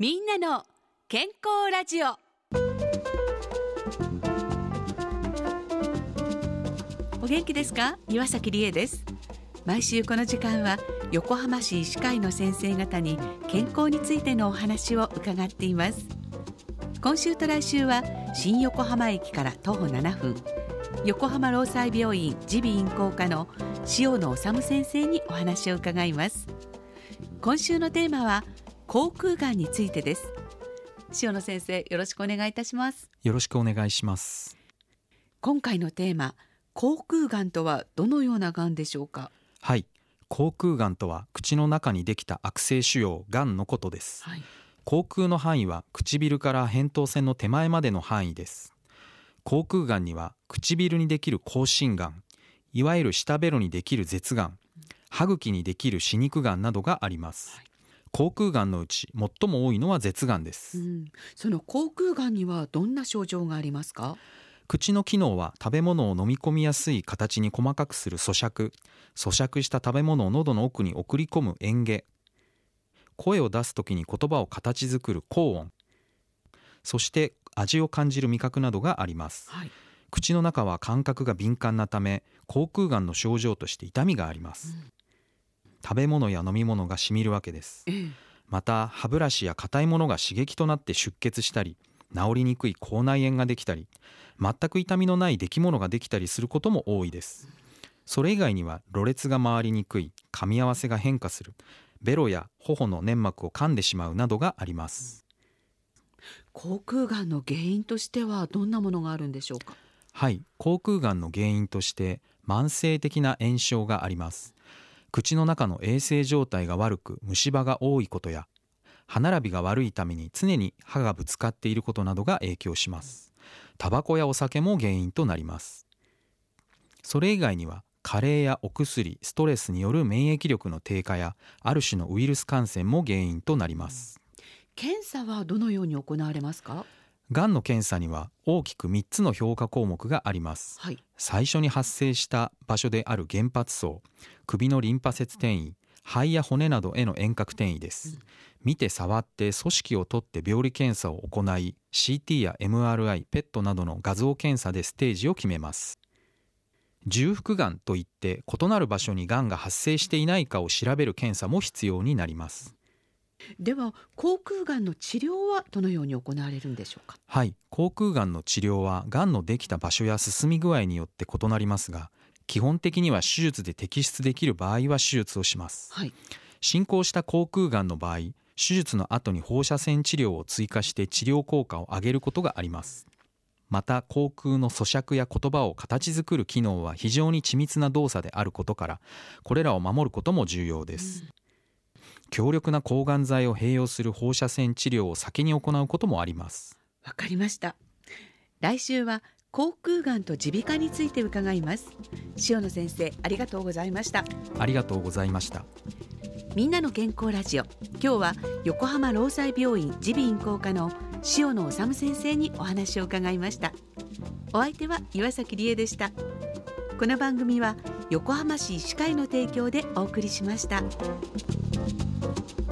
みんなの健康ラジオ。お元気ですか？岩崎理恵です。毎週この時間は横浜市医師会の先生方に健康についてのお話を伺っています。今週と来週は新横浜駅から徒歩7分、横浜労災病院耳鼻咽喉科の塩野治先生にお話を伺います。今週のテーマは口腔がんについてです。塩野先生、よろしくお願いいたします。 よろしくお願いします。 今回のテーマ、口腔がんとはどのようながんでしょうか？ はい、口腔がんとは口の中にできた悪性腫瘍、がんのことです。口腔の範囲は唇から扁桃腺の手前までの範囲です。口腔がんには唇にできる口唇がん、いわゆる舌ベロにできる舌がん、歯茎にできる歯肉がんなどがあります。口腔がんのうち最も多いのは舌がんです。 その口腔がんにはどんな症状がありますか？ 口の機能は食べ物を飲み込みやすい形に細かくする咀嚼した食べ物を喉の奥に送り込む嚥下、声を出すときに言葉を形作る口音、そして味を感じる味覚などがあります。口の中は感覚が敏感なため、口腔がんの症状として痛みがあります。食べ物や飲み物がしみるわけです。また歯ブラシや硬いものが刺激となって出血したり、治りにくい口内炎ができたり、全く痛みのない出来物ができたりすることも多いです。それ以外には、ろれつが回りにくい、噛み合わせが変化する、ベロや頬の粘膜を噛んでしまうなどがあります。 口腔がんの原因としてはどんなものがあるんでしょうか？ はい、口腔がんの原因として慢性的な炎症があります。口の中の衛生状態が悪く、虫歯が多いことや、歯並びが悪いために常に歯がぶつかっていることなどが影響します。タバコやお酒も原因となります。それ以外には、加齢やお薬、ストレスによる免疫力の低下や、ある種のウイルス感染も原因となります。 検査はどのように行われますか？ がんの検査には大きく3つの評価項目があります。最初に発生した場所である原発層、首のリンパ節転移、肺や骨などへの遠隔転移です。見て触って組織を取って病理検査を行い、 CT や MRI、ペットなどの画像検査でステージを決めます。重複がんといって異なる場所にがんが発生していないかを調べる検査も必要になります。 では口腔がんの治療はどのように行われるんでしょうか？ はい、口腔がんの治療はがんのできた場所や進み具合によって異なりますが、基本的には手術で摘出できる場合は手術をします。進行した口腔がんの場合、手術の後に放射線治療を追加して治療効果を上げることがあります。また口腔の咀嚼や言葉を形作る機能は非常に緻密な動作であることから、これらを守ることも重要です。強力な抗がん剤を併用する放射線治療を先に行うこともあります。 わかりました。来週は口腔がんと耳鼻科について伺います。塩野先生、ありがとうございました。 ありがとうございました。 みんなの健康ラジオ、今日は横浜労災病院耳鼻咽喉科の塩野治先生にお話を伺いました。お相手は岩崎理恵でした。この番組は横浜市医師会の提供でお送りしました。